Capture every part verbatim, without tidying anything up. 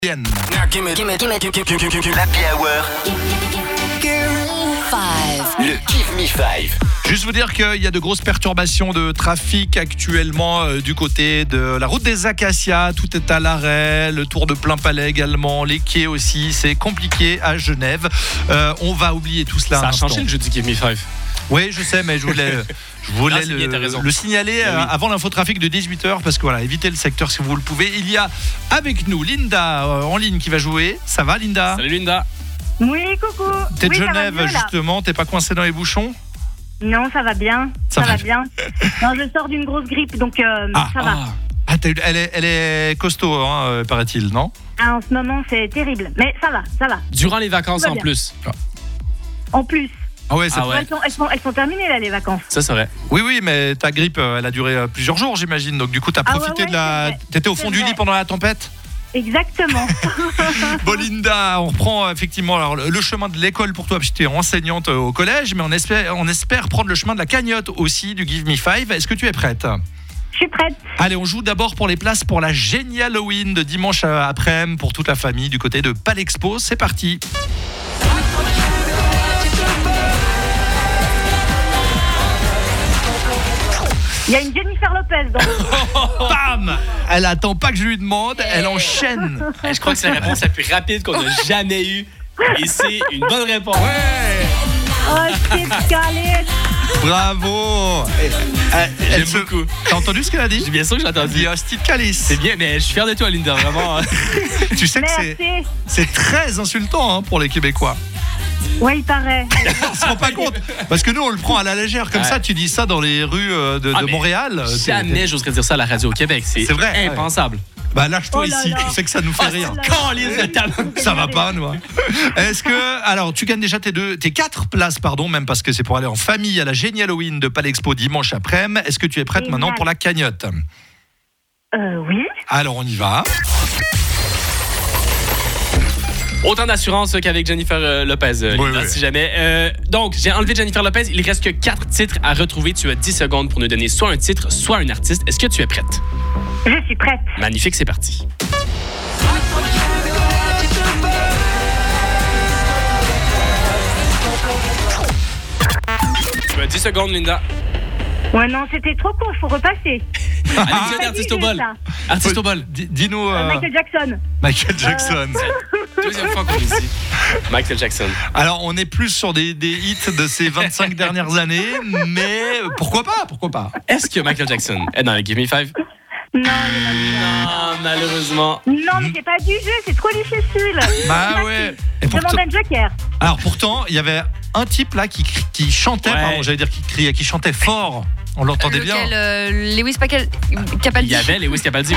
Yann. L'Happy Hour. Le Give Me Five. Juste vous dire qu'il y a de grosses perturbations de trafic actuellement euh, du côté de la route des Acacias. Tout est à l'arrêt, le tour de Plainpalais également, les quais aussi. C'est compliqué à Genève. Euh, on va oublier tout cela. Ça a un instant. changé le jeudi Give Me Five. Oui, je sais, mais je voulais, je voulais Ah, c'est bien, t'as le, raison. le signaler euh, Oui. avant l'infotrafic de dix-huit heures parce que voilà, évitez le secteur si vous le pouvez. Il y a avec nous Linda euh, en ligne qui va jouer. Ça va, Linda? Salut Linda. Oui, coucou. T'es de oui, ça va Genève mieux, là. justement, t'es pas coincé dans les bouchons? Non, ça va bien. Ça Ça, va va bien. Non, je sors d'une grosse grippe, donc euh, Ah, ça va. Ah. Ah, t'as eu- elle, est, elle est costaud, hein, euh, paraît-il, non? Ah, en ce moment, c'est terrible. Mais ça va, ça va. Durant les vacances Tout va en bien. plus. En plus, Ah ouais, ça Ah ouais. elles, sont, elles, sont, elles sont terminées, là, les vacances. Ça, c'est vrai. Oui, oui, mais ta grippe, euh, elle a duré euh, plusieurs jours, j'imagine. Donc, du coup, t'as Ah ouais, profité ouais, de la. c'est vrai. T'étais au fond C'est du vrai. lit pendant la tempête? Exactement. Bon, Linda, on reprend euh, effectivement alors, le le chemin de l'école pour toi, parce que tu es enseignante euh, au collège, mais on espère, on espère prendre le chemin de la cagnotte aussi du Give Me Five. Est-ce que tu es prête? Je suis prête. Allez, on joue d'abord pour les places pour la Génial Halloween de dimanche euh, après-midi pour toute la famille du côté de Palexpo. C'est parti. Il y a une Jennifer Lopez dans le... Bam! Elle attend pas que je lui demande, elle enchaîne. Je crois que c'est la réponse la plus rapide qu'on a jamais eue. Et c'est une bonne réponse. Ouais! Oh, c'est calé. Bravo! Elle, elle- elle J'aime se- beaucoup. T'as entendu ce qu'elle a dit? Bien sûr que j'ai Elle entendu. dit un style calice. C'est bien, mais je suis fier de toi, Linda, vraiment. Tu sais que c'est, Merci. c'est très insultant hein, pour les Québécois. Ouais, il paraît. On se rend pas compte. Parce que nous, on le prend à la légère. Comme Ouais. ça, tu dis ça dans les rues euh, de, Ah, de mais Montréal. euh, t'es- Jamais j'oserais dire ça à la radio au Québec. C'est, C'est vrai, impensable. Bah, lâche-toi Oh là ici. là. Tu sais que ça nous fait Ah, rire. là. Calisse de ta- Ça va pas, nous. hein. Est-ce que. Alors, tu gagnes déjà tes deux. Tes quatre places, pardon, même parce que c'est pour aller en famille à la Génial Halloween de Palexpo dimanche après-midi. Est-ce que tu es prête Génial. maintenant pour la cagnotte? Euh, oui. Alors, on y va. Autant d'assurance qu'avec Jennifer euh, Lopez, euh, Oui, Linda, oui. si jamais. Euh, donc, j'ai enlevé Jennifer Lopez. Il reste que quatre titres à retrouver. Tu as dix secondes pour nous donner soit un titre, soit un artiste. Est-ce que tu es prête? Je suis prête. Magnifique, c'est parti. Tu as dix secondes, Linda. Ouais, non, c'était trop court, faut repasser. Allez, Pas tiens, artiste du au jeu, bol. ça. Artiste au bol. Dis- Dis-nous. Euh, euh, Michael Jackson. Michael Jackson. Deuxième fois qu'on le dit. Michael Jackson. Alors, on est plus sur des, des hits de ces vingt-cinq dernières années, mais pourquoi pas, pourquoi pas. Est-ce que Michael Jackson est dans le Give Me Five? Non, il est pas dedans. Non, malheureusement. Non, mais c'est pas du jeu, c'est trop difficile. Bah ouais. Et pourtant- Demande un joker. alors pourtant, il y avait un type là qui, cri- qui chantait, Ouais. pardon, j'allais dire qui criait, qui chantait fort. On l'entendait bien. Lequel, euh, Lewis Pacal- Il Capaldi. y avait Lewis Capaldi.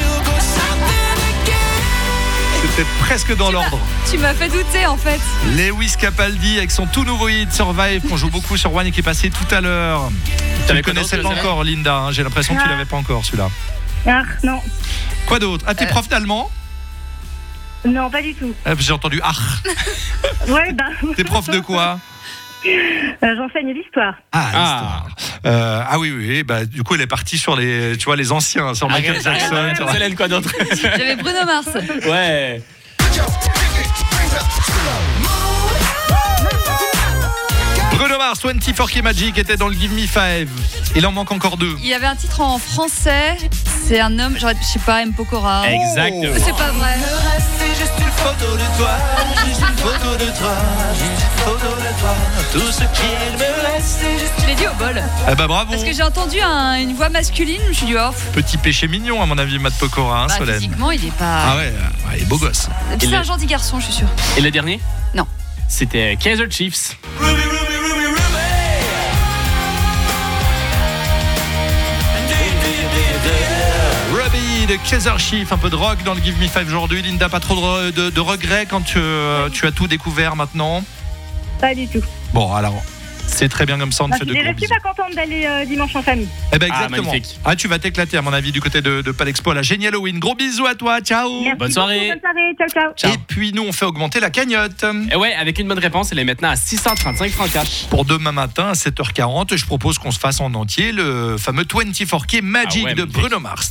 C'était presque dans l'ordre. Tu m'as fait douter en fait. Lewis Capaldi avec son tout nouveau hit Survive qu'on joue beaucoup sur One et qui est passé tout à l'heure. Tu T'avais ne quoi connaissais d'autre, pas Zéna? encore, Linda. hein, J'ai l'impression que tu Ah. l'avais pas encore celui-là. Ah, non. Quoi d'autre? Ah, t'es Euh. prof d'allemand? Non, pas du tout. Ah, j'ai entendu. Ah, Ouais, bah. t'es prof de quoi? Euh, J'enseigne l'histoire. Ah, Ah. l'histoire. Euh, ah oui, oui, oui, bah, du coup, elle est partie sur les, tu vois, les anciens, sur Michael Arrête, arrête, Jackson. arrête, sur- Célène, quoi d'autre? J'avais Bruno Mars. Ouais. Bruno Mars, vingt-quatre K Magic était dans le Give Me Five. Il en manque encore deux. Il y avait un titre en français. C'est un homme, j'aurais- je sais pas, M. Pokora. Exactement. C'est pas vrai. C'est juste une photo de toi, juste une photo de toi, juste une photo de toi. Tout ce qu'il me reste, c'est juste. Je l'ai dit au bol. Eh bah bravo. Parce que j'ai entendu un- une voix masculine. Je me suis dit, oh, pff, Petit péché mignon, à mon avis, Matt Pokora, hein, bah, Solène. physiquement, il est pas. Ah ouais, ouais, il est beau gosse. C'est Il un est- gentil garçon, je suis sûre. Et le dernier? Non. C'était Kaiser Chiefs. Robbie de Kaiser Chief, un peu de rock dans le Give Me Five aujourd'hui. Linda, pas trop de, de- de regrets quand tu, euh, tu as tout découvert maintenant? Pas du tout. Bon, alors, c'est très bien comme ça, on te Bah, fait je de suis gros déjà bisous. super contente d'aller euh, dimanche en famille. Eh ben Ah, exactement. magnifique. Ah, tu vas t'éclater à mon avis du côté de, de Palexpo à la Génial Halloween. Gros bisous à toi, ciao. Merci Bonne soirée. beaucoup, bonne soirée. Ciao, ciao. Ciao. Et puis nous, on fait augmenter la cagnotte. Et ouais, avec une bonne réponse, elle est maintenant à six cent trente-cinq francs cash. Pour demain matin à sept heures quarante, je propose qu'on se fasse en entier le fameux vingt-quatre K Magic Ah ouais, de magnifique. Bruno Mars.